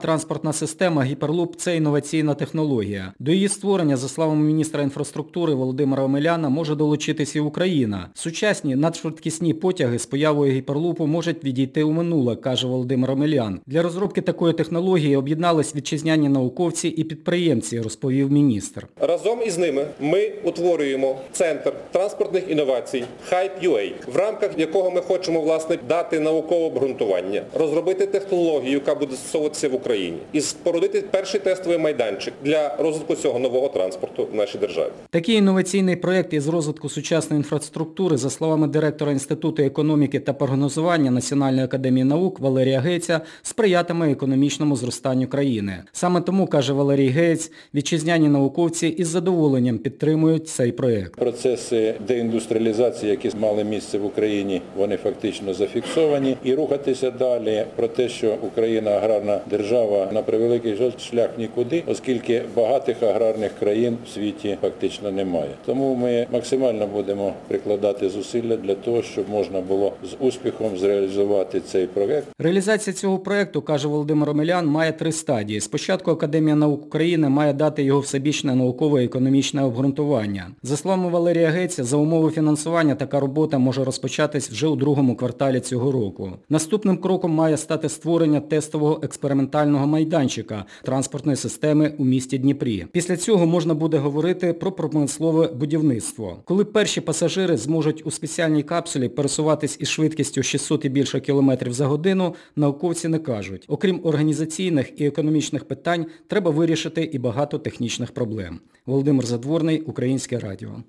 Транспортна система «Гіперлуп» – це інноваційна технологія. До її створення, за словами міністра інфраструктури Володимира Омеляна, може долучитись і Україна. Сучасні надшвидкісні потяги з появою «Гіперлупу» можуть відійти у минуле, каже Володимир Омелян. Для розробки такої технології об'єднались вітчизняні науковці і підприємці, розповів міністр. Разом із ними ми утворюємо Центр транспортних інновацій Hype.UA, в рамках якого ми хочемо, власне, дати наукове обґрунтування, розробити технологію, яка буде застосовуватися в Україні, і спорудити перший тестовий майданчик для розвитку цього нового транспорту в нашій державі. Такий інноваційний проєкт із розвитку сучасної інфраструктури, за словами директора Інституту економіки та прогнозування Національної академії наук Валерія Геця, сприятиме економічному зростанню країни. Саме тому, каже Валерій Гець, вітчизняні науковці із задоволенням підтримують цей проєкт. Процеси деіндустріалізації, які мали місце в Україні, вони фактично зафіксовані. І рухатися далі про те, що Україна аграрна держава, на превеликий жаль, шлях нікуди, оскільки багатих аграрних країн в світі фактично немає. Тому ми максимально будемо прикладати зусилля для того, щоб можна було з успіхом зреалізувати цей проєкт. Реалізація цього проєкту, каже Володимир Омелян, має 3 стадії. Спочатку Академія наук України має дати його всебічне наукове і економічне обґрунтування. За словами Валерія Геця, за умови фінансування така робота може розпочатись вже у другому кварталі цього року. Наступним кроком має стати створення тестового експериментального майданчика транспортної системи у місті Дніпрі. Після цього можна буде говорити про промислове будівництво. Коли перші пасажири зможуть у спеціальній капсулі пересуватись із швидкістю 600 і більше кілометрів за годину, науковці не кажуть. Окрім організаційних і економічних питань, треба вирішити і багато технічних проблем. Володимир Задворний, Українське радіо.